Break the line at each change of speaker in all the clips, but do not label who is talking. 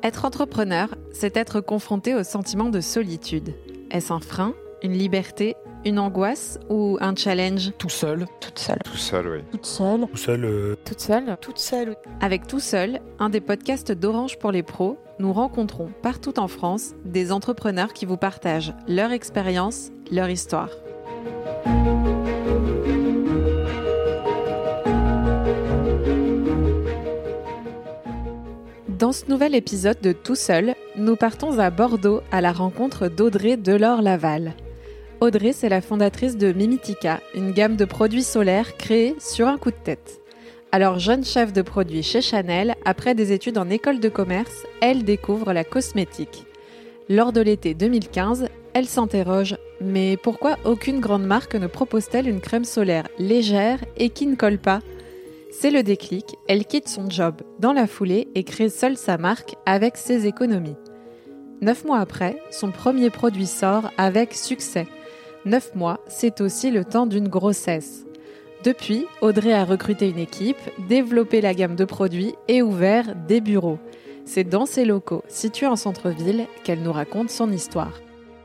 Être entrepreneur, c'est être confronté au sentiment de solitude. Est-ce un frein, une liberté, une angoisse ou un challenge ?
Tout seul.
Toute seule.
Tout seul, oui.
Toute seule.
Tout seul.
Toute seule.
Toute seule.
Avec Tout seul, un des podcasts d'Orange pour les pros, nous rencontrons partout en France des entrepreneurs qui vous partagent leur expérience, leur histoire. Dans ce nouvel épisode de Tout seul, nous partons à Bordeaux à la rencontre d'Audrey Delors-Laval. Audrey, c'est la fondatrice de Mimitika, une gamme de produits solaires créée sur un coup de tête. Alors, jeune chef de produit chez Chanel, après des études en école de commerce, elle découvre la cosmétique. Lors de l'été 2015, elle s'interroge « Mais pourquoi aucune grande marque ne propose-t-elle une crème solaire légère et qui ne colle pas ?» C'est le déclic, elle quitte son job dans la foulée et crée seule sa marque avec ses économies. 9 mois après, son premier produit sort avec succès. 9 mois, c'est aussi le temps d'une grossesse. Depuis, Audrey a recruté une équipe, développé la gamme de produits et ouvert des bureaux. C'est dans ces locaux, situés en centre-ville, qu'elle nous raconte son histoire.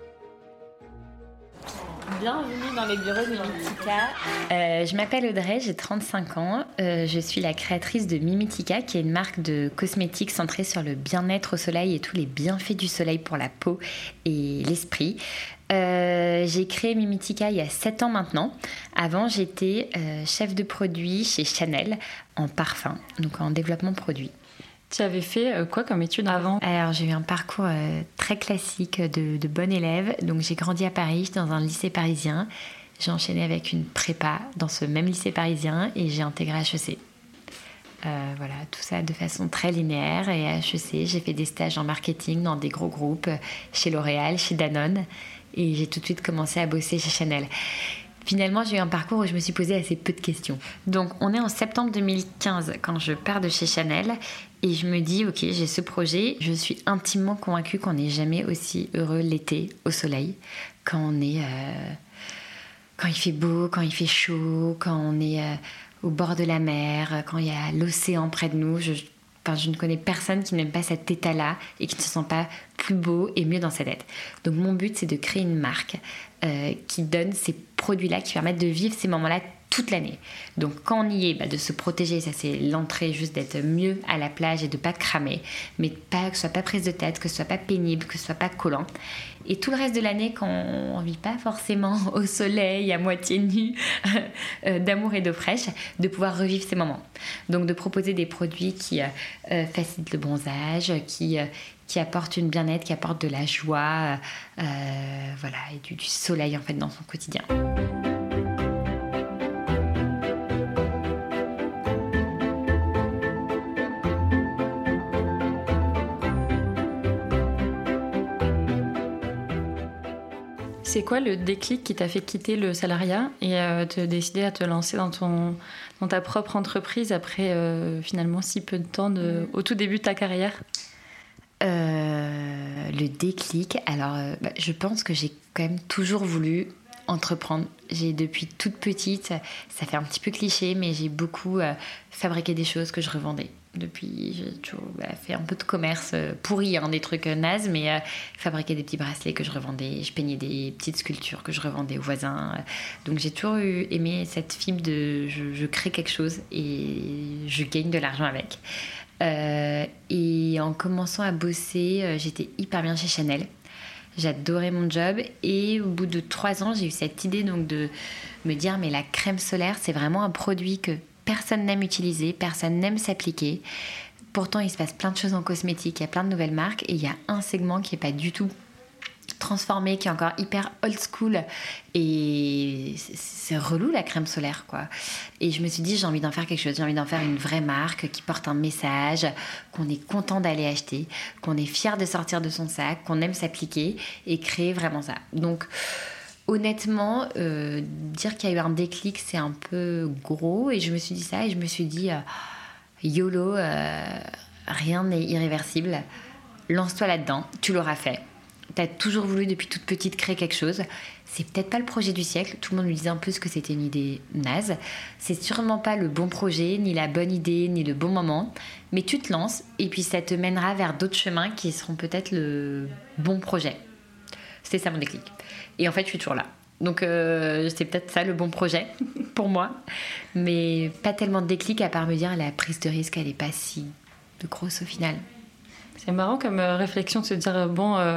Bienvenue dans les bureaux de Mimitika. Je m'appelle Audrey, j'ai 35 ans. Je suis la créatrice de Mimitika, qui est une marque de cosmétiques centrée sur le bien-être au soleil et tous les bienfaits du soleil pour la peau et l'esprit. J'ai créé Mimitika il y a 7 ans maintenant. Avant, j'étais chef de produit chez Chanel en parfum, donc en développement produit.
Tu avais fait quoi comme études avant ?
Alors, j'ai eu un parcours très classique de bonne élève. Donc, j'ai grandi à Paris, j'étais dans un lycée parisien. J'ai enchaîné avec une prépa dans ce même lycée parisien et j'ai intégré HEC. Voilà, tout ça de façon très linéaire. Et à HEC, j'ai fait des stages en marketing dans des gros groupes, chez L'Oréal, chez Danone. Et j'ai tout de suite commencé à bosser chez Chanel. Finalement, j'ai eu un parcours où je me suis posé assez peu de questions. Donc, on est en septembre 2015 quand je pars de chez Chanel et je me dis, ok, j'ai ce projet. Je suis intimement convaincue qu'on n'est jamais aussi heureux l'été au soleil, quand il fait beau, quand il fait chaud, quand on est au bord de la mer, quand il y a l'océan près de nous. Je ne connais personne qui n'aime pas cet état-là et qui ne se sent pas plus beau et mieux dans sa tête. Donc mon but, c'est de créer une marque qui donne ces produits-là, qui permettent de vivre ces moments-là toute l'année. Donc quand on y est, de se protéger, ça c'est l'entrée, juste d'être mieux à la plage et de ne pas cramer, mais que ce soit pas prise de tête, que ce soit pas pénible, que ce soit pas collant. Et tout le reste de l'année, quand on ne vit pas forcément au soleil, à moitié nu, d'amour et d'eau fraîche, de pouvoir revivre ces moments. Donc de proposer des produits qui facilitent le bronzage, qui apportent une bien-être, qui apportent de la joie, voilà, et du soleil en fait dans son quotidien.
C'est quoi le déclic qui t'a fait quitter le salariat et te décider à te lancer dans ta propre entreprise après finalement si peu de temps au tout début de ta carrière ?
Le déclic, alors je pense que j'ai quand même toujours voulu entreprendre. J'ai depuis toute petite, ça fait un petit peu cliché, mais j'ai beaucoup fabriqué des choses que je revendais. Depuis, j'ai toujours fait un peu de commerce pourri, des trucs nazes, mais fabriquer des petits bracelets que je revendais, je peignais des petites sculptures que je revendais aux voisins. Donc j'ai toujours aimé cette fibre de je crée quelque chose et je gagne de l'argent avec. Et en commençant à bosser, j'étais hyper bien chez Chanel. J'adorais mon job et au bout de 3 ans, j'ai eu cette idée donc de me dire mais la crème solaire, c'est vraiment un produit que personne n'aime utiliser, personne n'aime s'appliquer. Pourtant, il se passe plein de choses en cosmétique, il y a plein de nouvelles marques et il y a un segment qui n'est pas du tout transformé, qui est encore hyper old school et c'est relou la crème solaire quoi. Et je me suis dit j'ai envie d'en faire quelque chose, j'ai envie d'en faire une vraie marque qui porte un message, qu'on est content d'aller acheter, qu'on est fier de sortir de son sac, qu'on aime s'appliquer et créer vraiment ça. Donc honnêtement, dire qu'il y a eu un déclic, c'est un peu gros. Et je me suis dit ça et je me suis dit YOLO, rien n'est irréversible. Lance-toi là-dedans, tu l'auras fait. t'as toujours voulu depuis toute petite créer quelque chose. C'est peut-être pas le projet du siècle. Tout le monde lui disait un peu que c'était une idée naze. C'est sûrement pas le bon projet, ni la bonne idée, ni le bon moment. Mais tu te lances et puis ça te mènera vers d'autres chemins qui seront peut-être le bon projet. C'était ça mon déclic. Et en fait, je suis toujours là. Donc c'est peut-être ça le bon projet pour moi. Mais pas tellement de déclic à part me dire la prise de risque, elle est pas si grosse au final.
C'est marrant comme réflexion de se dire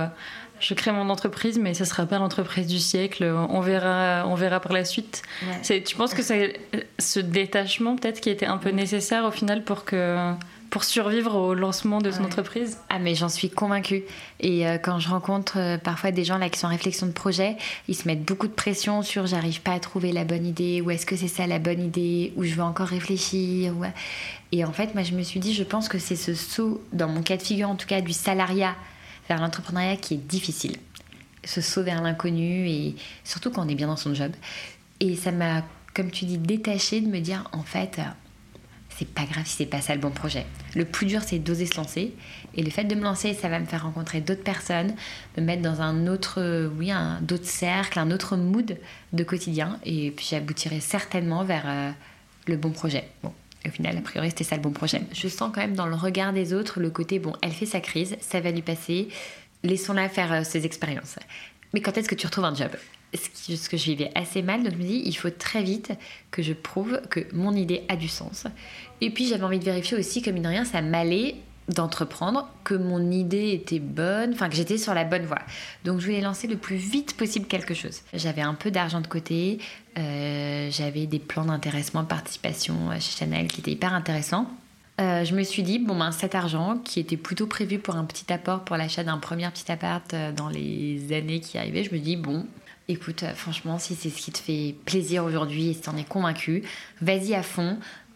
je crée mon entreprise, mais ce sera pas l'entreprise du siècle. On verra par la suite. Ouais. Tu penses que c'est ce détachement peut-être qui était un peu nécessaire au final pour survivre au lancement de ton entreprise?
Ah mais j'en suis convaincue. Et quand je rencontre parfois des gens là qui sont en réflexion de projet, ils se mettent beaucoup de pression sur j'arrive pas à trouver la bonne idée, ou est-ce que c'est ça la bonne idée, ou je veux encore réfléchir. Ouais. Et en fait, moi je me suis dit, je pense que c'est ce saut, dans mon cas de figure en tout cas, du salariat vers l'entrepreneuriat qui est difficile. Ce saut vers l'inconnu, et surtout quand on est bien dans son job. Et ça m'a, comme tu dis, détachée de me dire, en fait, c'est pas grave si c'est pas ça le bon projet. Le plus dur, c'est d'oser se lancer. Et le fait de me lancer, ça va me faire rencontrer d'autres personnes, me mettre dans un autre cercle, un autre mood de quotidien. Et puis j'aboutirai certainement vers le bon projet. Bon. Au final, a priori, c'était ça le bon projet. Je sens quand même dans le regard des autres le côté, bon, elle fait sa crise, ça va lui passer, laissons-la faire ses expériences. Mais quand est-ce que tu retrouves un job ? Ce que je vivais assez mal, donc je me dis, il faut très vite que je prouve que mon idée a du sens. Et puis, j'avais envie de vérifier aussi, comme mine de rien, ça m'allait d'entreprendre, que mon idée était bonne, enfin que j'étais sur la bonne voie. Donc je voulais lancer le plus vite possible quelque chose. J'avais un peu d'argent de côté, j'avais des plans d'intéressement, de participation chez Chanel qui étaient hyper intéressants. Je me suis dit, cet argent qui était plutôt prévu pour un petit apport pour l'achat d'un premier petit appart dans les années qui arrivaient, je me dis, écoute, franchement, si c'est ce qui te fait plaisir aujourd'hui et si t'en es convaincu, vas-y à fond.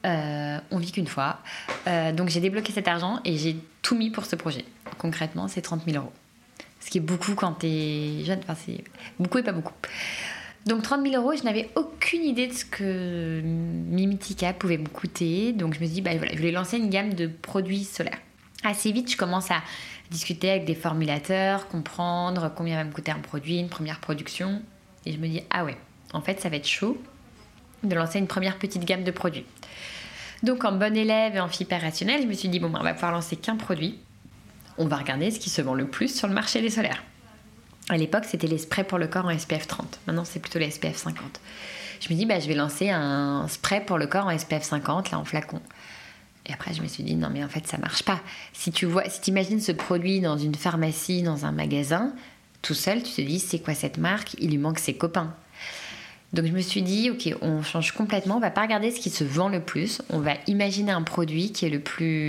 On vit qu'une fois. Donc j'ai débloqué cet argent et j'ai tout mis pour ce projet. Concrètement, c'est 30 000 €. Ce qui est beaucoup quand t'es jeune. Enfin, c'est beaucoup et pas beaucoup. Donc 30 000 €, je n'avais aucune idée de ce que Mimitika pouvait me coûter. Donc je me suis dit, je voulais lancer une gamme de produits solaires. Assez vite, je commence à discuter avec des formulateurs, comprendre combien va me coûter un produit, une première production. Et je me dis, ah ouais, en fait, ça va être chaud de lancer une première petite gamme de produits. Donc en bonne élève et en fille hyper rationnelle, je me suis dit, on va pouvoir lancer qu'un produit. On va regarder ce qui se vend le plus sur le marché des solaires. À l'époque, c'était les sprays pour le corps en SPF 30. Maintenant, c'est plutôt les SPF 50. Je me dis, je vais lancer un spray pour le corps en SPF 50, là, en flacon. Et après, je me suis dit, non, mais en fait, ça marche pas. Si tu imagines ce produit dans une pharmacie, dans un magasin, tout seul, tu te dis, c'est quoi cette marque ? Il lui manque ses copains. Donc je me suis dit, ok, on change complètement, on va pas regarder ce qui se vend le plus, on va imaginer un produit qui est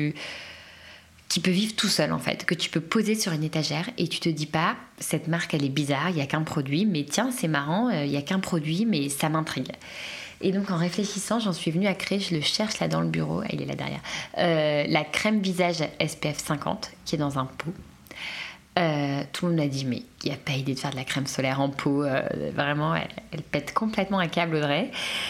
qui peut vivre tout seul en fait, que tu peux poser sur une étagère et tu te dis pas, cette marque elle est bizarre, il y a qu'un produit, mais tiens c'est marrant, il y a qu'un produit, mais ça m'intrigue. Et donc en réfléchissant, j'en suis venue à créer, je le cherche là dans le bureau, il est là derrière, la crème visage SPF 50 qui est dans un pot. Tout le monde m'a dit mais il n'y a pas idée de faire de la crème solaire en pot, vraiment elle pète complètement un câble Audrey.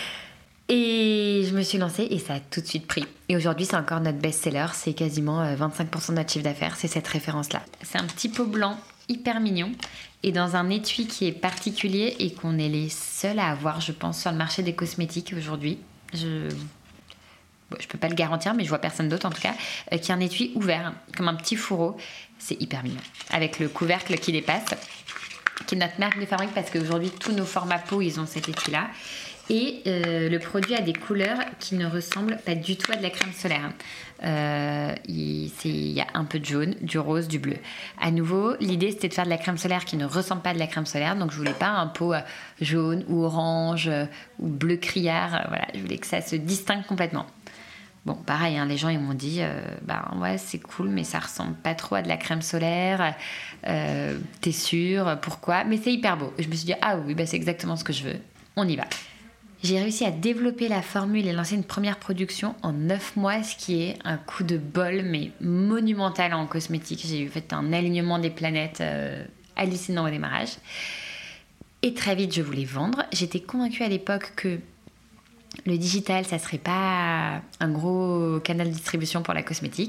Et je me suis lancée et ça a tout de suite pris. Et aujourd'hui c'est encore notre best-seller, c'est quasiment 25% de notre chiffre d'affaires, c'est cette référence là. C'est un petit pot blanc hyper mignon et dans un étui qui est particulier et qu'on est les seuls à avoir je pense sur le marché des cosmétiques aujourd'hui. Je peux pas le garantir, mais je vois personne d'autre en tout cas, qui a un étui ouvert, comme un petit fourreau. C'est hyper mignon. Avec le couvercle qui dépasse, qui est notre marque de fabrique parce qu'aujourd'hui, tous nos formats peau, ils ont cet étui-là. Et le produit a des couleurs qui ne ressemblent pas du tout à de la crème solaire. Il y a un peu de jaune, du rose, du bleu. À nouveau, l'idée, c'était de faire de la crème solaire qui ne ressemble pas à de la crème solaire. Donc, je voulais pas un pot jaune ou orange ou bleu criard. Voilà, je voulais que ça se distingue complètement. Bon, pareil, les gens ils m'ont dit ouais c'est cool mais ça ressemble pas trop à de la crème solaire, t'es sûre, pourquoi ? Mais c'est hyper beau. Je me suis dit ah oui c'est exactement ce que je veux, on y va. J'ai réussi à développer la formule et lancer une première production en 9 mois, ce qui est un coup de bol mais monumental en cosmétique. J'ai fait un alignement des planètes hallucinant au démarrage. Et très vite je voulais vendre. J'étais convaincue à l'époque que le digital, ça serait pas un gros canal de distribution pour la cosmétique.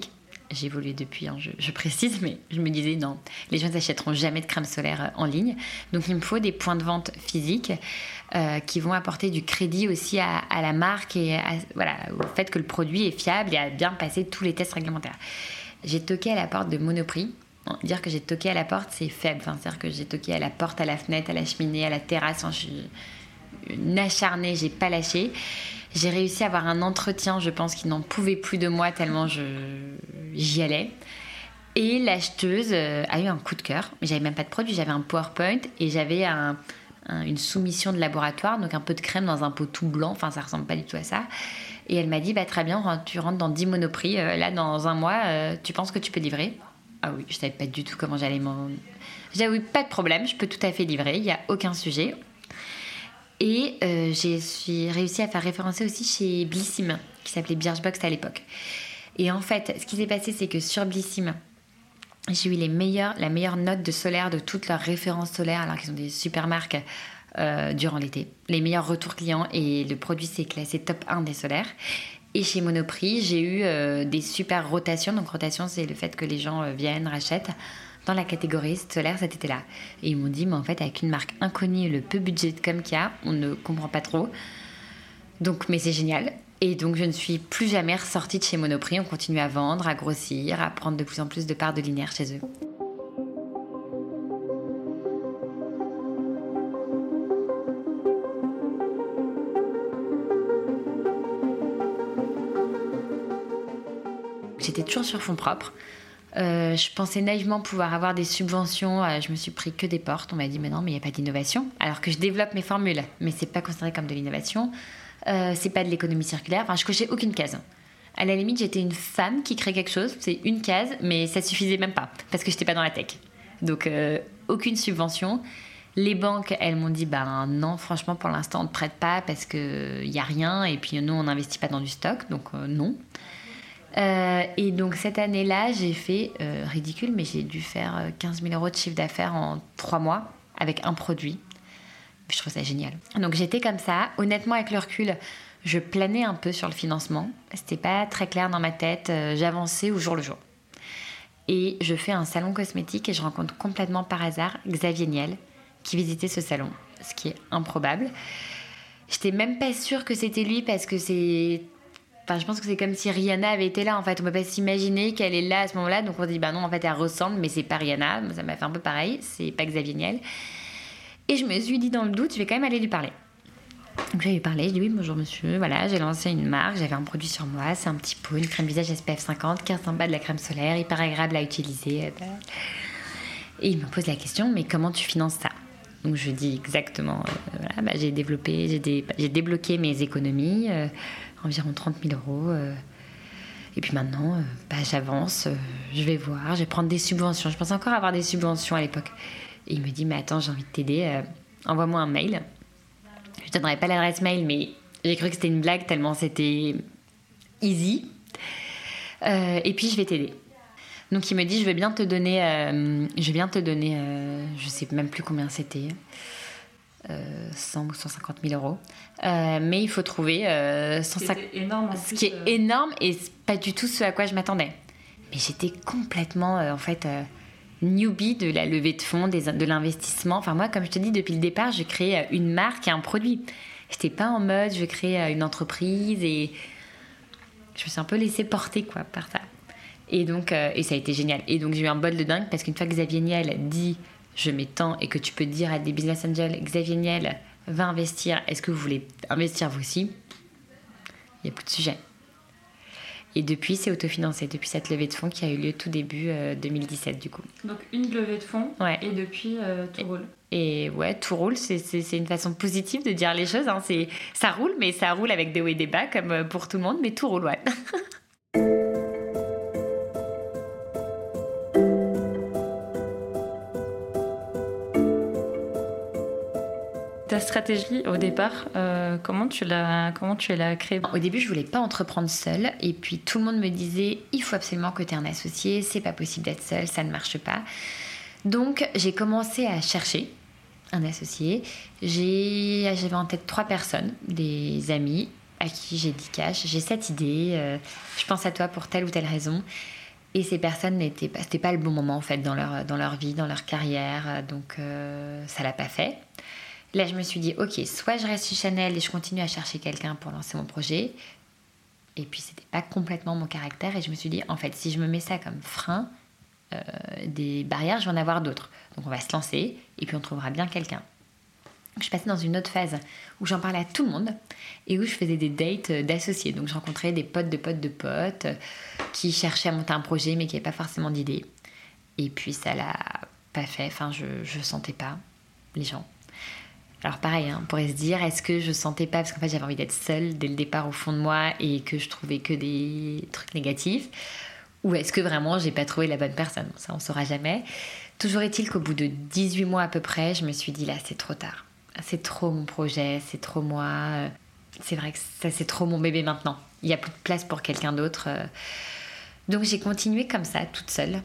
évolué depuis, hein, je précise, mais je me disais non, les gens n'achèteront jamais de crème solaire en ligne. Donc il me faut des points de vente physiques qui vont apporter du crédit aussi à la marque et au fait que le produit est fiable et a bien passé tous les tests réglementaires. J'ai toqué à la porte de Monoprix. Bon, dire que j'ai toqué à la porte, c'est faible. C'est-à-dire que j'ai toqué à la porte, à la fenêtre, à la cheminée, à la terrasse. Je suis une acharnée, j'ai pas lâché. J'ai réussi à avoir un entretien, je pense qu'ils n'en pouvaient plus de moi tellement j'y allais. Et l'acheteuse a eu un coup de cœur. Mais j'avais même pas de produit, j'avais un PowerPoint et j'avais une soumission de laboratoire, donc un peu de crème dans un pot tout blanc. Enfin, ça ressemble pas du tout à ça. Et elle m'a dit, très bien, tu rentres dans 10 Monoprix. Là, dans un mois, tu penses que tu peux livrer ? Ah oui, je savais pas du tout comment j'allais m'en... J'ai dit, oui, pas de problème, je peux tout à fait livrer, il n'y a aucun sujet. Et j'ai réussi à faire référencer aussi chez Blissim, qui s'appelait Birchbox à l'époque. Et en fait, ce qui s'est passé, c'est que sur Blissim, j'ai eu la meilleure note de solaire de toutes leurs références solaires, alors qu'ils ont des super marques durant l'été. Les meilleurs retours clients et le produit s'est classé top 1 des solaires. Et chez Monoprix, j'ai eu des super rotations. Donc rotation, c'est le fait que les gens viennent, rachètent. Dans la catégorie solaire, cet été-là. Et ils m'ont dit, mais en fait, avec une marque inconnue, le peu budget de com qu'il y a, on ne comprend pas trop. Donc, mais c'est génial. Et donc, je ne suis plus jamais ressortie de chez Monoprix. On continue à vendre, à grossir, à prendre de plus en plus de parts de linéaire chez eux. J'étais toujours sur fonds propres. Je pensais naïvement pouvoir avoir des subventions. Je me suis pris que des portes. On m'a dit, mais non, mais il n'y a pas d'innovation. Alors que je développe mes formules, mais c'est pas considéré comme de l'innovation. C'est pas de l'économie circulaire. Enfin, je cochais aucune case. À la limite, j'étais une femme qui crée quelque chose. C'est une case, mais ça suffisait même pas parce que j'étais pas dans la tech. Donc, aucune subvention. Les banques, elles m'ont dit, non, franchement, pour l'instant, on ne te prête pas parce qu'il n'y a rien. Et puis, nous, on n'investit pas dans du stock. Donc, non. Et donc cette année-là, j'ai fait, ridicule, mais j'ai dû faire 15 000 euros de chiffre d'affaires en 3 mois avec un produit. Je trouve ça génial. Donc j'étais comme ça. Honnêtement, avec le recul, je planais un peu sur le financement. C'était pas très clair dans ma tête. J'avançais au jour le jour. Et je fais un salon cosmétique et je rencontre complètement par hasard Xavier Niel qui visitait ce salon, ce qui est improbable. J'étais même pas sûre que c'était lui parce que c'est... Enfin, je pense que c'est comme si Rihanna avait été là, en fait. On ne peut pas s'imaginer qu'elle est là à ce moment-là. Donc on se dit, non, en fait, elle ressemble, mais c'est pas Rihanna. Ça m'a fait un peu pareil. C'est pas Xavier Niel. Et je me suis dit, dans le doute, je vais quand même aller lui parler. Donc je vais lui parler. Je dis, oui, bonjour monsieur. Voilà, j'ai lancé une marque. J'avais un produit sur moi. C'est un petit pot, une crème visage SPF 50, 15 en bas de la crème solaire, hyper agréable à utiliser. Et il me pose la question, mais comment tu finances ça ? Donc je dis exactement, j'ai débloqué mes économies, environ 30 000 euros. Et puis maintenant, j'avance, je vais voir, je vais prendre des subventions. Je pensais encore avoir des subventions à l'époque. Et il me dit, mais attends, j'ai envie de t'aider, envoie-moi un mail. Je ne donnerai pas l'adresse mail, mais j'ai cru que c'était une blague tellement c'était easy. Et puis je vais t'aider. Donc il me dit, je vais bien te donner, je sais même plus combien c'était, 100 ou 150 000 euros. Mais il faut trouver 150... Ce qui est énorme et c'est pas du tout ce à quoi je m'attendais. Mais j'étais complètement, newbie de la levée de fonds, de l'investissement. Enfin moi, comme je te dis, depuis le départ, je crée une marque et un produit. J'étais pas en mode, je crée une entreprise et je me suis un peu laissée porter par ça. Et donc, et ça a été génial. Et donc, j'ai eu un bol de dingue parce qu'une fois que Xavier Niel dit je mets tant et que tu peux dire à des business angels, Xavier Niel va investir, est-ce que vous voulez investir vous aussi ? Il n'y a plus de sujet. Et depuis, c'est autofinancé, depuis cette levée de fonds qui a eu lieu tout début 2017 du coup.
Donc une levée de fonds, ouais. Et depuis tout roule.
Et ouais, tout roule, c'est une façon positive de dire les choses. Hein. Ça roule, mais ça roule avec des hauts et des bas comme pour tout le monde, mais tout roule, ouais.
Ta stratégie au départ, comment tu l'as créée ?
Au début, je voulais pas entreprendre seule, et puis tout le monde me disait il faut absolument que tu aies un associé, c'est pas possible d'être seule, ça ne marche pas. Donc j'ai commencé à chercher un associé. J'avais en tête 3 personnes, des amis à qui j'ai dit cash, j'ai cette idée, je pense à toi pour telle ou telle raison. Et ces personnes c'était pas le bon moment en fait dans leur vie, dans leur carrière, donc ça l'a pas fait. Là, je me suis dit, ok, soit je reste chez Chanel et je continue à chercher quelqu'un pour lancer mon projet. Et puis, c'était pas complètement mon caractère. Et je me suis dit, en fait, si je me mets ça comme frein, des barrières, je vais en avoir d'autres. Donc, on va se lancer et puis on trouvera bien quelqu'un. Je suis passée dans une autre phase où j'en parlais à tout le monde et où je faisais des dates d'associés. Donc, je rencontrais des potes de potes de potes qui cherchaient à monter un projet mais qui n'avaient pas forcément d'idée. Et puis, ça l'a pas fait. Enfin, je sentais pas les gens. Alors pareil, on pourrait se dire, est-ce que je sentais pas, parce qu'en fait j'avais envie d'être seule dès le départ au fond de moi et que je trouvais que des trucs négatifs, ou est-ce que vraiment j'ai pas trouvé la bonne personne? Ça on saura jamais. Toujours est-il qu'au bout de 18 mois à peu près, je me suis dit là c'est trop tard. C'est trop mon projet, c'est trop moi. C'est vrai que ça c'est trop mon bébé maintenant. Il n'y a plus de place pour quelqu'un d'autre. Donc j'ai continué comme ça, toute seule.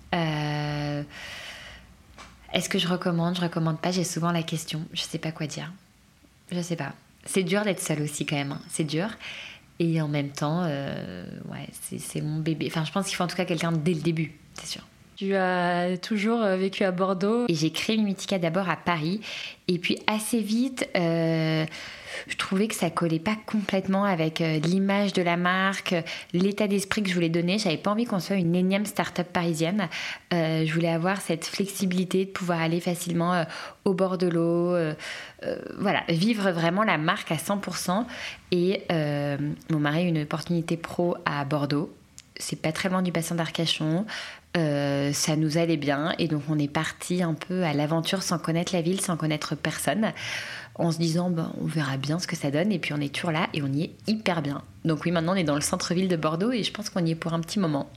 Est-ce que je recommande pas, j'ai souvent la question. Je sais pas quoi dire. Je sais pas. C'est dur d'être seule aussi quand même. C'est dur. Et en même temps, c'est mon bébé. Enfin, je pense qu'il faut en tout cas quelqu'un dès le début, c'est sûr.
Tu as toujours vécu à Bordeaux.
Et j'ai créé Mimitica d'abord à Paris. Et puis assez vite, je trouvais que ça collait pas complètement avec l'image de la marque, l'état d'esprit que je voulais donner. J'avais pas envie qu'on soit une énième start-up parisienne. Je voulais avoir cette flexibilité de pouvoir aller facilement au bord de l'eau. Voilà, vivre vraiment la marque à 100%. Et mon mari a eu une opportunité pro à Bordeaux. C'est pas très loin du bassin d'Arcachon. Ça nous allait bien et donc on est parti un peu à l'aventure sans connaître la ville, sans connaître personne, en se disant on verra bien ce que ça donne, et puis on est toujours là et on y est hyper bien. Donc oui, maintenant on est dans le centre-ville de Bordeaux et je pense qu'on y est pour un petit moment.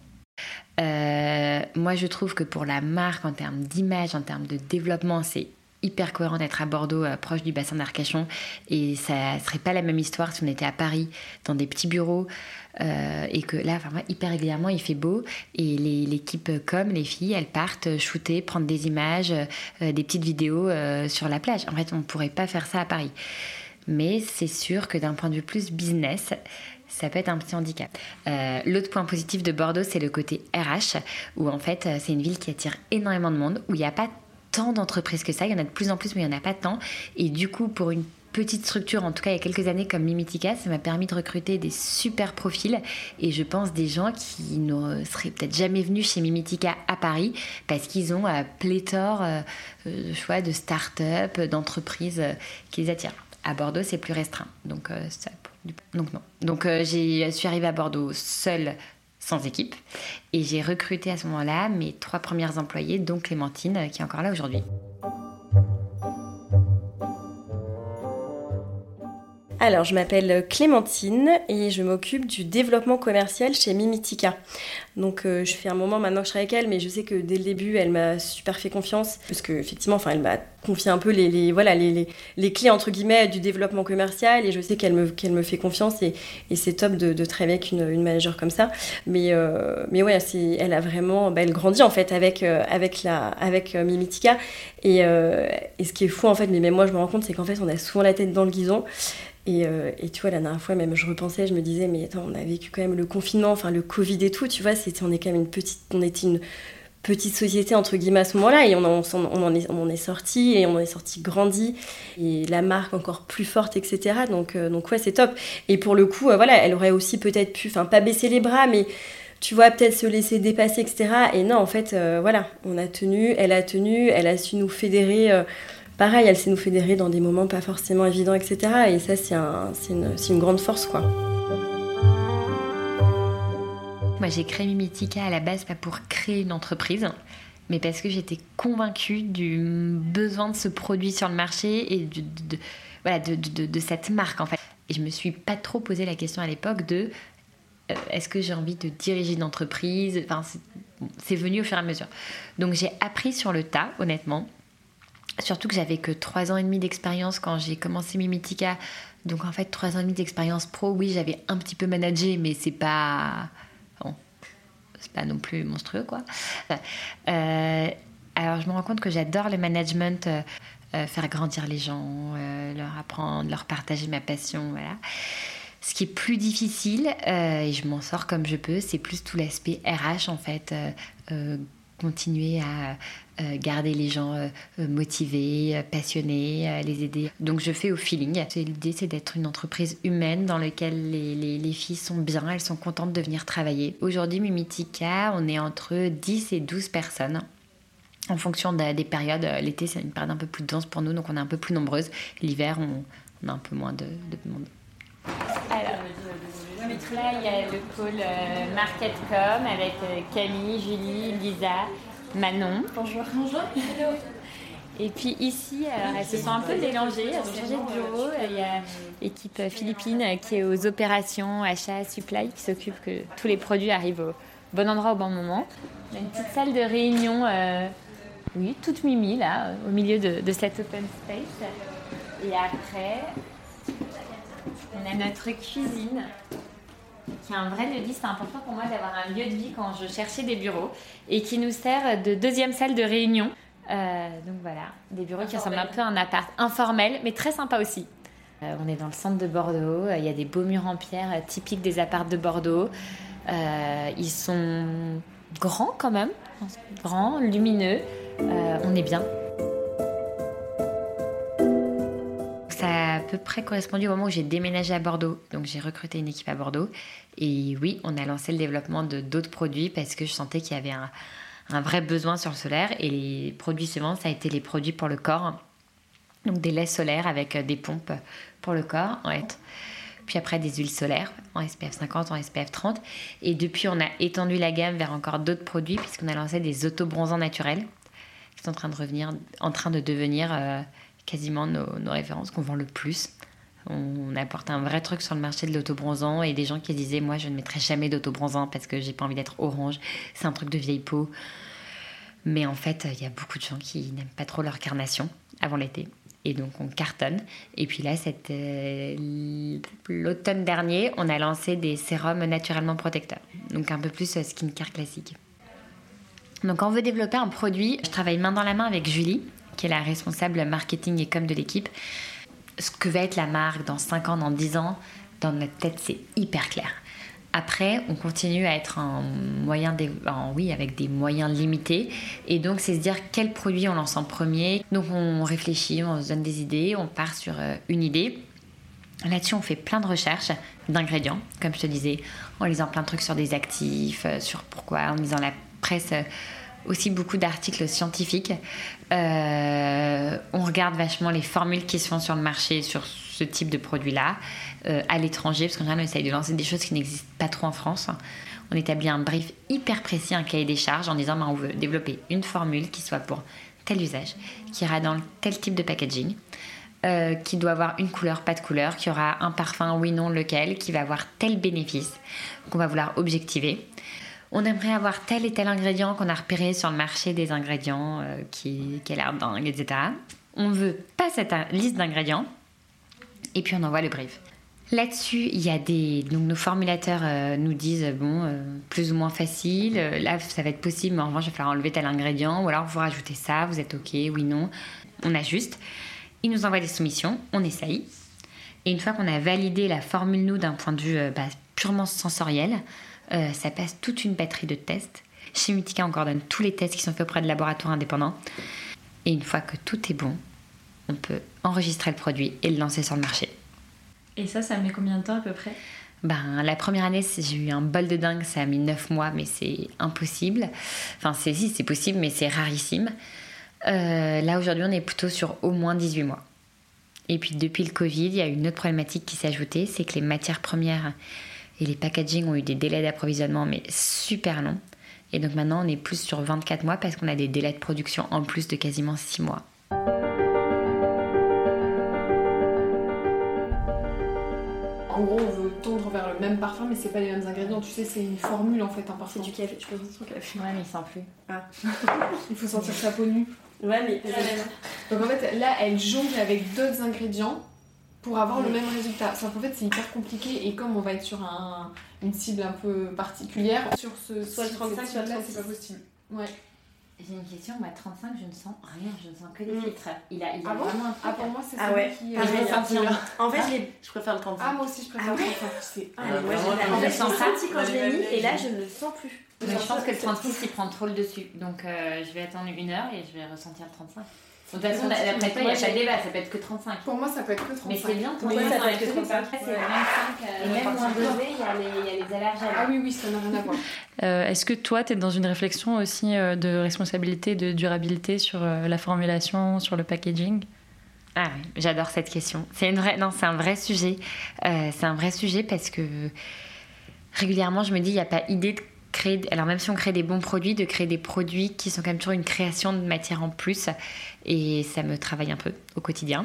Moi je trouve que pour la marque, en termes d'image, en termes de développement, c'est hyper cohérent d'être à Bordeaux, proche du bassin d'Arcachon, et ça serait pas la même histoire si on était à Paris dans des petits bureaux, et que là vraiment hyper régulièrement il fait beau et l'équipe com, les filles, elles partent shooter, prendre des images, des petites vidéos sur la plage. En fait on pourrait pas faire ça à Paris, mais c'est sûr que d'un point de vue plus business, ça peut être un petit handicap. L'autre point positif de Bordeaux, c'est le côté RH, où en fait c'est une ville qui attire énormément de monde, où il n'y a pas tant d'entreprises que ça, il y en a de plus en plus mais il n'y en a pas tant, et du coup pour une petite structure, en tout cas il y a quelques années comme Mimitica, ça m'a permis de recruter des super profils, et je pense des gens qui ne seraient peut-être jamais venus chez Mimitica à Paris parce qu'ils ont pléthore de start-up, d'entreprises qui les attirent. À Bordeaux c'est plus restreint, donc non. Donc je suis arrivée à Bordeaux seule, sans équipe, et j'ai recruté à ce moment-là mes 3 premières employées, dont Clémentine qui est encore là aujourd'hui.
Alors, je m'appelle Clémentine et je m'occupe du développement commercial chez Mimitica. Donc, je fais un moment maintenant que je travaille avec elle, mais je sais que dès le début, elle m'a super fait confiance, parce que effectivement, elle m'a confié un peu les clés entre guillemets du développement commercial, et je sais qu'elle me fait confiance, et c'est top de travailler avec une manager comme ça. Mais ouais, elle a vraiment, elle grandit en fait avec Mimitica, et ce qui est fou en fait, mais même moi je me rends compte, c'est qu'en fait on a souvent la tête dans le guidon. Et tu vois, la dernière fois, même je repensais, je me disais, mais attends, on a vécu quand même le confinement, enfin le Covid et tout, tu vois, on est quand même on était une petite société, entre guillemets, à ce moment-là, et on en est sorti, et on en est sorti grandi, et la marque encore plus forte, etc. Donc ouais, c'est top. Et pour le coup, voilà, elle aurait aussi peut-être pu, pas baisser les bras, mais tu vois, peut-être se laisser dépasser, etc. Et non, en fait, voilà, elle a su nous fédérer. Pareil, elle sait nous fédérer dans des moments pas forcément évidents, etc. Et ça, c'est une grande force, quoi.
Moi, j'ai créé Mimitica à la base pas pour créer une entreprise, mais parce que j'étais convaincue du besoin de ce produit sur le marché et de cette marque, en fait. Et je me suis pas trop posé la question à l'époque de est-ce que j'ai envie de diriger une entreprise. Enfin, c'est venu au fur et à mesure. Donc, j'ai appris sur le tas, honnêtement. Surtout que j'avais que 3 ans et demi d'expérience quand j'ai commencé Mimitica. Donc en fait, 3 ans et demi d'expérience pro, oui, j'avais un petit peu managé, mais c'est pas non plus monstrueux, quoi. Alors je me rends compte que j'adore le management, faire grandir les gens, leur apprendre, leur partager ma passion, voilà. Ce qui est plus difficile, et je m'en sors comme je peux, c'est plus tout l'aspect RH en fait. Continuer à garder les gens motivés, passionnés, les aider. Donc je fais au feeling. L'idée c'est d'être une entreprise humaine dans laquelle les filles sont bien, elles sont contentes de venir travailler. Aujourd'hui Mimitika, on est entre 10 et 12 personnes. En fonction des périodes, l'été c'est une période un peu plus dense pour nous, donc on est un peu plus nombreuses. L'hiver on a un peu moins de monde. Alors, là, il y a le pôle MarketCom avec Camille, Julie, Lisa, Manon.
Bonjour.
Hello. Et puis ici, elles se sont un peu mélangées, elles ont changé de bureau. Il y a l'équipe philippine qui est aux opérations, achats, supply, qui s'occupe que tous les produits arrivent au bon endroit au bon moment. On a une petite salle de réunion, toute mimi, là, au milieu de cet open space. Et après... on a notre cuisine, qui est un vrai lieu de vie. C'est important pour moi d'avoir un lieu de vie quand je cherchais des bureaux et qui nous sert de deuxième salle de réunion. Donc voilà, des bureaux qui ressemblent un peu à un appart informel, mais très sympa aussi. On est dans le centre de Bordeaux. Il y a des beaux murs en pierre typiques des apparts de Bordeaux. Ils sont grands quand même, grands, lumineux. On est bien. Ça a à peu près correspondu au moment où j'ai déménagé à Bordeaux. Donc j'ai recruté une équipe à Bordeaux. Et oui, on a lancé le développement d'autres produits parce que je sentais qu'il y avait un vrai besoin sur le solaire. Et les produits suivants, ça a été les produits pour le corps. Donc des laits solaires avec des pompes pour le corps. Ouais. Puis après des huiles solaires en SPF 50, en SPF 30. Et depuis, on a étendu la gamme vers encore d'autres produits puisqu'on a lancé des auto-bronzants naturels qui sont en train de devenir... quasiment nos références qu'on vend le plus. On apporte un vrai truc sur le marché de l'autobronzant et des gens qui disaient moi je ne mettrai jamais d'autobronzant parce que j'ai pas envie d'être orange, c'est un truc de vieille peau. Mais en fait il y a beaucoup de gens qui n'aiment pas trop leur carnation avant l'été et donc on cartonne. Et puis là l'automne dernier on a lancé des sérums naturellement protecteurs, donc un peu plus skincare classique. Donc quand on veut développer un produit, je travaille main dans la main avec Julie qui est la responsable marketing et com de l'équipe. Ce que va être la marque dans 5 ans, dans 10 ans, dans notre tête, c'est hyper clair. Après, on continue à être avec des moyens limités. Et donc, c'est se dire quel produit on lance en premier. Donc, on réfléchit, on se donne des idées, on part sur une idée. Là-dessus, on fait plein de recherches d'ingrédients, comme je te disais, en lisant plein de trucs sur des actifs, sur pourquoi, en lisant la presse... aussi beaucoup d'articles scientifiques. On regarde vachement les formules qui se font sur le marché sur ce type de produit-là à l'étranger, parce qu'en général, on essaye de lancer des choses qui n'existent pas trop en France. On établit un brief hyper précis, un cahier des charges, en disant on veut développer une formule qui soit pour tel usage, qui ira dans tel type de packaging, qui doit avoir une couleur, pas de couleur, qui aura un parfum, oui, non, lequel, qui va avoir tel bénéfice, qu'on va vouloir objectiver. On aimerait avoir tel et tel ingrédient qu'on a repéré sur le marché des ingrédients qui a l'air dingue, etc. On veut pas cette liste d'ingrédients et puis on envoie le brief. Là-dessus, il y a donc nos formulateurs nous disent plus ou moins facile, là ça va être possible, mais en revanche il va falloir enlever tel ingrédient ou alors vous rajoutez ça, vous êtes ok, oui, non. On ajuste. Ils nous envoient des soumissions, on essaye. Et une fois qu'on a validé la formule, nous, d'un point de vue purement sensoriel, ça passe toute une batterie de tests. Chez Mimitika, on coordonne tous les tests qui sont faits auprès de laboratoires indépendants. Et une fois que tout est bon, on peut enregistrer le produit et le lancer sur le marché.
Et ça met combien de temps à peu près ?
La première année, j'ai eu un bol de dingue, ça a mis 9 mois, mais c'est impossible. Enfin, c'est possible, mais c'est rarissime. Là, aujourd'hui, on est plutôt sur au moins 18 mois. Et puis, depuis le Covid, il y a une autre problématique qui s'est ajoutée, c'est que les matières premières et les packaging ont eu des délais d'approvisionnement, mais super longs. Et donc maintenant, on est plus sur 24 mois parce qu'on a des délais de production en plus de quasiment 6 mois.
En gros, on veut tendre vers le même parfum, mais c'est pas les mêmes ingrédients. Tu sais, c'est une formule en fait, un parfum.
C'est du café, je peux sentir le café.
Ouais, mais il sent plus.
Ah.
Il faut sentir sa peau nue.
Ouais, mais...
Donc en fait, là, elle jongle avec d'autres ingrédients pour avoir le même résultat. Sauf qu'en fait, c'est hyper compliqué et comme on va être sur une cible un peu particulière, sur
soit le 35, soit le 36.
c'est pas possible. Ouais.
J'ai une question, moi 35, je ne sens rien, je ne sens que des filtres. Il a
bon
vraiment un truc.
pour moi, c'est
Ah ouais.
qui...
Je vais sentir. En fait,
Je préfère le 35.
moi aussi, je préfère le 35. C'est
moi, je l'ai senti quand je l'ai mis et là, je ne le sens plus.
Mais je pense que le 36, il prend trop le dessus. Donc je vais attendre 1 heure et je vais ressentir le 35. De toute façon, d'après toi, il n'y a pas de débat, ça peut être que 35.
Pour moi, ça peut être que 35.
Mais c'est bien,
Pourquoi ça peut être que 35?
C'est le même 5. Et même moins dosé, il y a les allergènes.
Ah oui, ça n'a rien à voir.
Est-ce que toi, tu es dans une réflexion aussi de responsabilité, de durabilité sur la formulation, sur le packaging ?
Ah oui, j'adore cette question. C'est un vrai sujet. C'est un vrai sujet parce que régulièrement, je me dis, il n'y a pas idée de créer... Alors même si on crée des bons produits, de créer des produits qui sont quand même toujours une création de matière en plus. Et ça me travaille un peu au quotidien.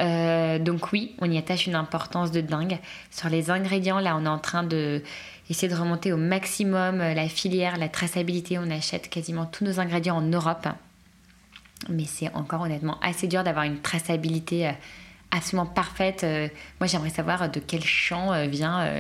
Donc oui, on y attache une importance de dingue. Sur les ingrédients, là, on est en train de... essayer de remonter au maximum la filière, la traçabilité. On achète quasiment tous nos ingrédients en Europe. Mais c'est encore honnêtement assez dur d'avoir une traçabilité absolument parfaite. Moi, j'aimerais savoir de quel champ vient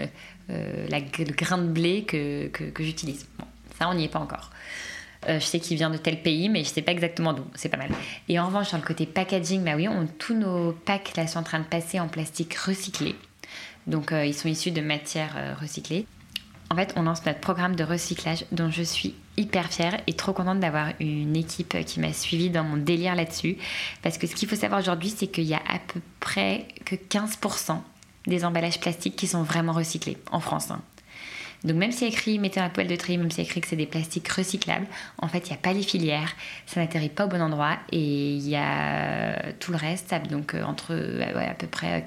le grain de blé que j'utilise. Bon, ça, on n'y est pas encore. Je sais qu'il vient de tel pays, mais je ne sais pas exactement d'où. C'est pas mal. Et en revanche, sur le côté packaging, bah oui, tous nos packs là, sont en train de passer en plastique recyclé. Donc, ils sont issus de matières recyclées. En fait, on lance notre programme de recyclage dont je suis hyper fière et trop contente d'avoir une équipe qui m'a suivie dans mon délire là-dessus. Parce que ce qu'il faut savoir aujourd'hui, c'est qu'il y a à peu près que 15% des emballages plastiques qui sont vraiment recyclés en France. Donc même s'il y a écrit mettez dans la poêle de tri, même s'il y a écrit que c'est des plastiques recyclables, en fait il n'y a pas les filières, ça n'atterrit pas au bon endroit et il y a tout le reste, donc entre à peu près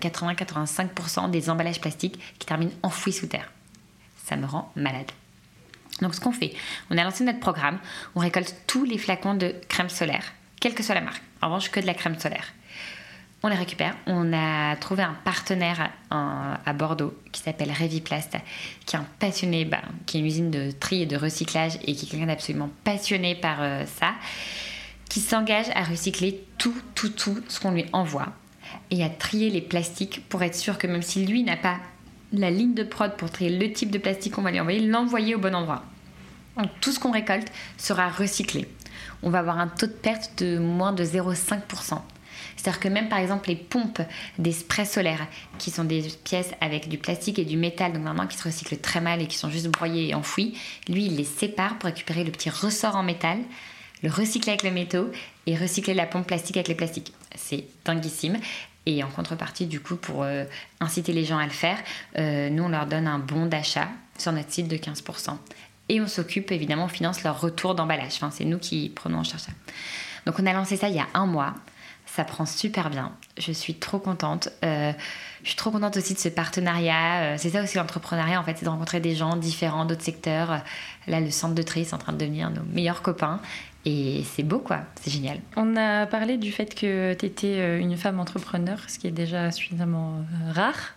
80-85% des emballages plastiques qui terminent enfouis sous terre. Ça me rend malade. Donc ce qu'on fait, on a lancé notre programme, on récolte tous les flacons de crème solaire, quelle que soit la marque, en revanche que de la crème solaire. On les récupère, on a trouvé un partenaire à Bordeaux qui s'appelle Reviplast, qui est un passionné, qui est une usine de tri et de recyclage et qui est quelqu'un d'absolument passionné par ça, qui s'engage à recycler tout ce qu'on lui envoie et à trier les plastiques pour être sûr que même si lui n'a pas la ligne de prod pour trier le type de plastique qu'on va lui envoyer, l'envoyer au bon endroit. Donc, tout ce qu'on récolte sera recyclé. On va avoir un taux de perte de moins de 0,5%. C'est-à-dire que même par exemple les pompes des sprays solaires, qui sont des pièces avec du plastique et du métal, donc vraiment qui se recyclent très mal et qui sont juste broyées et enfouies, lui il les sépare pour récupérer le petit ressort en métal, le recycler avec le métaux et recycler la pompe plastique avec le plastique. C'est dinguissime. Et en contrepartie, du coup, pour inciter les gens à le faire, nous, on leur donne un bon d'achat sur notre site de 15%. Et on s'occupe, évidemment, on finance leur retour d'emballage. Enfin, c'est nous qui prenons en charge ça. Donc, on a lancé ça il y a 1 mois. Ça prend super bien. Je suis trop contente. Je suis trop contente aussi de ce partenariat. C'est ça aussi l'entrepreneuriat, en fait, c'est de rencontrer des gens différents, d'autres secteurs. Là, le centre de tri, c'est en train de devenir nos meilleurs copains. Et c'est beau, quoi. C'est génial.
On a parlé du fait que tu étais une femme entrepreneur, ce qui est déjà suffisamment rare.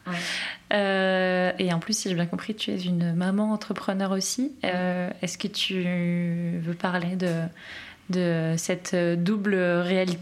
Ouais. Et en plus, si j'ai bien compris, tu es une maman entrepreneur aussi. Est-ce que tu veux parler de cette double réalité-là ?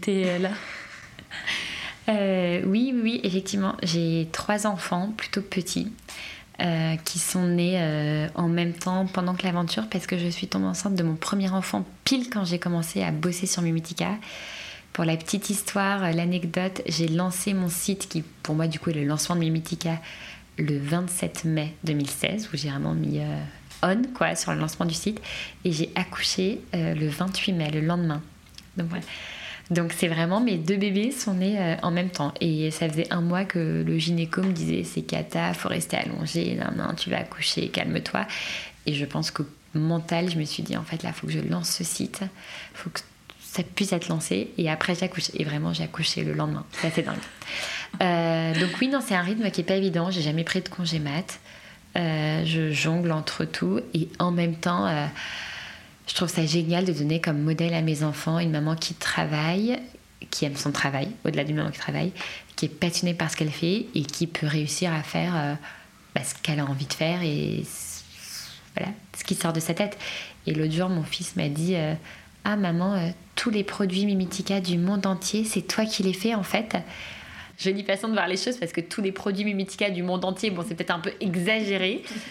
Oui, effectivement. J'ai 3 enfants plutôt petits. Qui sont nés en même temps pendant que l'aventure, parce que je suis tombée enceinte de mon premier enfant pile quand j'ai commencé à bosser sur Mimitica. Pour la petite histoire, l'anecdote, j'ai lancé mon site qui pour moi du coup est le lancement de Mimitica le 27 mai 2016, où j'ai vraiment mis on sur le lancement du site, et j'ai accouché le 28 mai, le lendemain. Donc voilà. Donc c'est vraiment, mes 2 bébés sont nés en même temps. Et ça faisait 1 mois que le gynéco me disait c'est cata, faut rester allongé, non, tu vas accoucher, calme-toi. Et je pense qu'au mental, je me suis dit en fait là, faut que je lance ce site, faut que ça puisse être lancé. Et après j'accouche. Et vraiment j'ai accouché le lendemain. C'est assez dingue. Donc oui, non, c'est un rythme qui est pas évident. J'ai jamais pris de congé mat. Je jongle entre tout et en même temps... je trouve ça génial de donner comme modèle à mes enfants une maman qui travaille, qui aime son travail, au-delà d'une maman qui travaille, qui est passionnée par ce qu'elle fait et qui peut réussir à faire ce qu'elle a envie de faire et voilà, ce qui sort de sa tête. Et l'autre jour, mon fils m'a dit « Ah maman, tous les produits Mimitica du monde entier, c'est toi qui les fais en fait ?» Jolie façon de voir les choses, parce que tous les produits Mimitica du monde entier, bon, c'est peut-être un peu exagéré.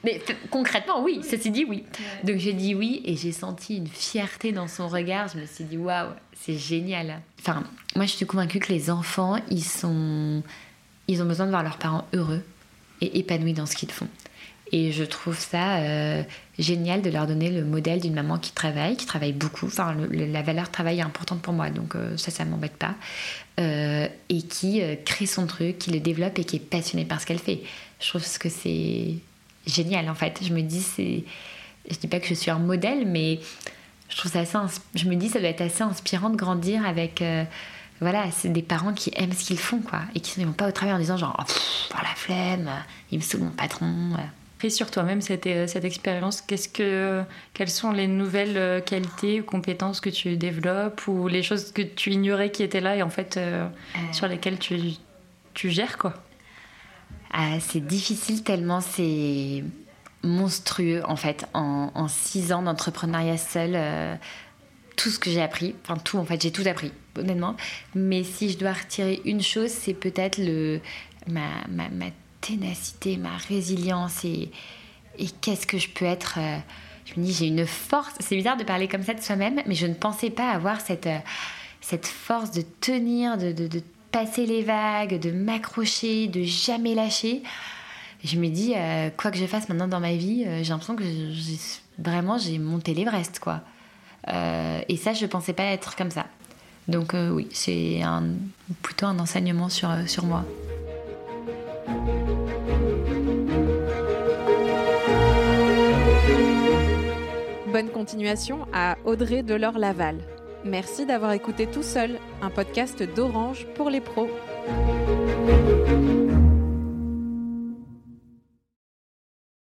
Mais concrètement, oui, ceci dit, oui. Donc j'ai dit oui et j'ai senti une fierté dans son regard. Je me suis dit, waouh, c'est génial. Enfin, moi, je suis convaincue que les enfants, ils ont besoin de voir leurs parents heureux et épanouis dans ce qu'ils font. Et je trouve ça génial de leur donner le modèle d'une maman qui travaille beaucoup. Enfin, la valeur travail est importante pour moi, donc ça m'embête pas. Et qui crée son truc, qui le développe et qui est passionnée par ce qu'elle fait. Je trouve que c'est génial, en fait. Je me dis, je dis pas que je suis un modèle, mais je trouve ça je me dis, ça doit être assez inspirant de grandir avec... voilà, c'est des parents qui aiment ce qu'ils font, quoi. Et qui ne vont pas au travail en disant genre, la flemme, il me saoule mon patron...
Pris sur toi-même cette expérience, quelles sont les nouvelles qualités ou compétences que tu développes ou les choses que tu ignorais qui étaient là et en fait sur lesquelles tu gères quoi?
C'est difficile tellement c'est monstrueux en fait. En 6 ans d'entrepreneuriat seul, tout ce que j'ai appris, enfin tout en fait, j'ai tout appris honnêtement. Mais si je dois retirer une chose, c'est peut-être ma ténacité, ma résilience et qu'est-ce que je peux être. Je me dis, j'ai une force. C'est bizarre de parler comme ça de soi-même, mais je ne pensais pas avoir cette force de tenir, de passer les vagues, de m'accrocher, de jamais lâcher. Je me dis, quoi que je fasse maintenant dans ma vie, j'ai l'impression que j'ai monté l'Everest, quoi. Et ça, je ne pensais pas être comme ça. Donc oui, c'est plutôt un enseignement sur moi.
Bonne continuation à Audrey Delors-Laval. Merci d'avoir écouté Tout Seul, un podcast d'Orange pour les pros.